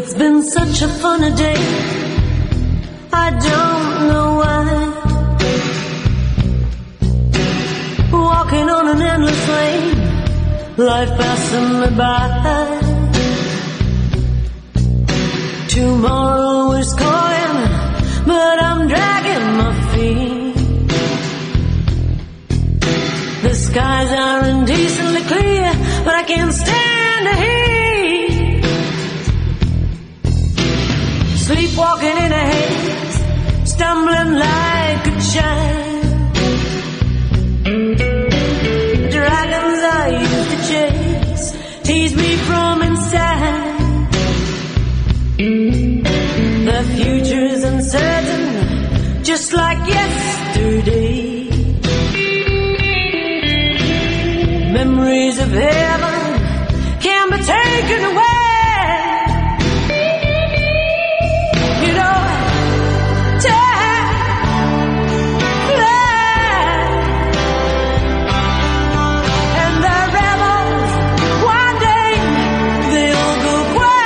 It's been such a funny day, I don't know why. Walking on an endless lane, life passing me by. Tomorrow is calling, but I'm dragging my feet. The skies are indecently clear, but I can't stand the heat. Sleepwalking in a haze, stumbling like a child. Dragons I used to chase tease me from inside. The future's uncertain, just like yesterday. Memories of heaven can be taken away. You know, time flies, and the rebels, one day they'll go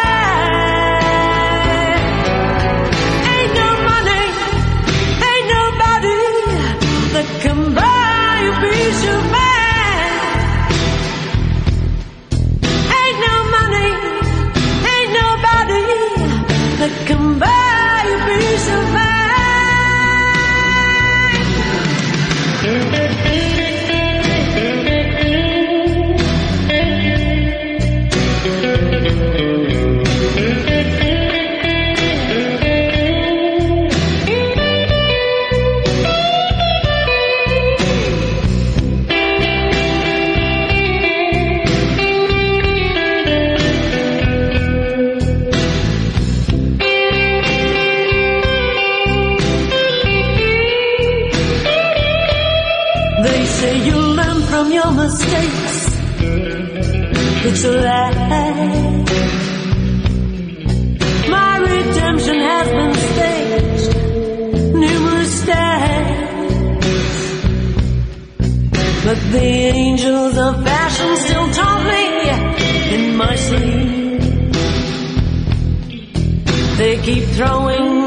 quiet. Ain't no money, ain't nobody that can buy a piece of mind. That can buy a piece of mind. They say you learn from your mistakes. It's a lie. My redemption has been staged numerous times, but the angels of fashion still taunt me in my sleep. They keep throwing